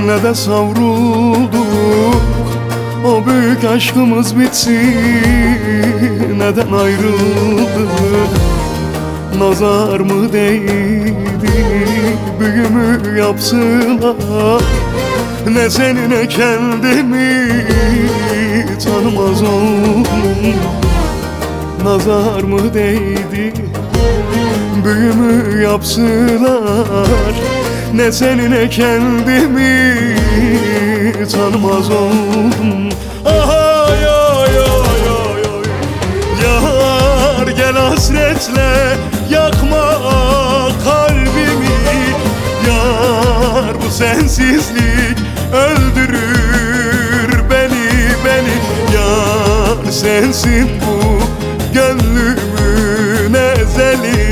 ne de savrulduk. O büyük aşkımız bitsin, neden ayrıldık? Nazar mı değdi, büyü mü yapsınlar? Ne seni ne kendimi tanımaz oldum. Nazar mı değdi, büyü mü yapsınlar? Ne seni ne kendimi tanımaz oldum. Ay ay ay ay ay. Yar gel hasretle yakma kalbimi. Yar bu sensizlik öldürür beni. Yar sensin bu gönlümün ezeli.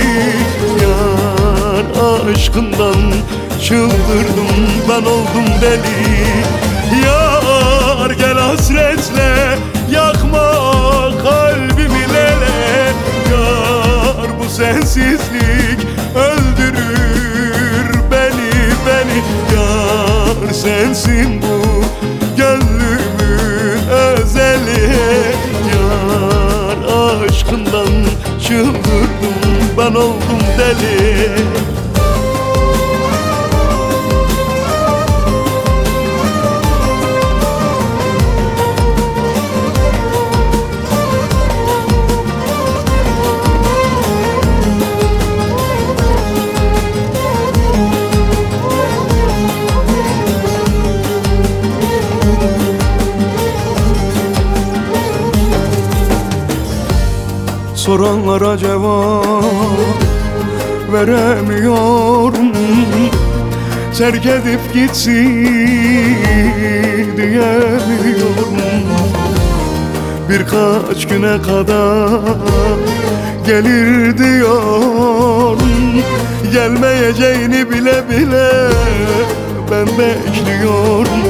Yar aşkından çıldırdım, ben oldum deli. Yar gel hasretle yakma kalbimi lele. Yar bu sensizlik öldürür beni. Yar sensin bu gönlümün özeli. Yar aşkından çıldırdım, ben oldum deli. Soranlara cevap veremiyorum. Terk edip gitsin diyemiyorum. Birkaç güne kadar gelir diyorum. Gelmeyeceğini bile ben bekliyorum.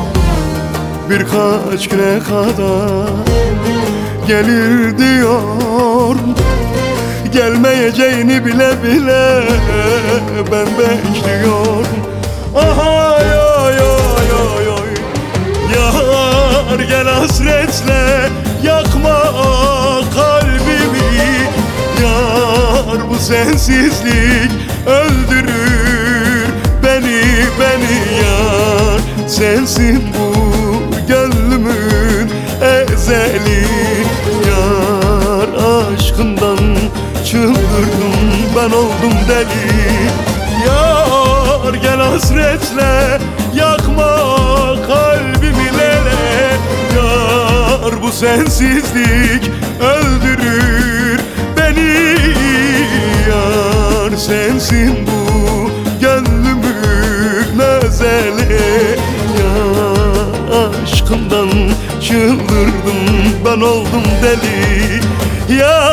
Birkaç güne kadar gelir diyorum. Gelmeyeceğini bile ben bekliyorum. Ay ay ay ay ay. Yar gel hasretle yakma kalbimi. Yar bu sensizlik öldürür beni. Yar sensin bu gönlümün ezeli. Yar aşkından çıldırdım, ben oldum deli. Yar gel hasretle yakma kalbimi lele. Yar bu sensizlik öldürür beni. Yar sensin bu gönlümün özeli. Yar aşkından çıldırdım, ben oldum deli. Yar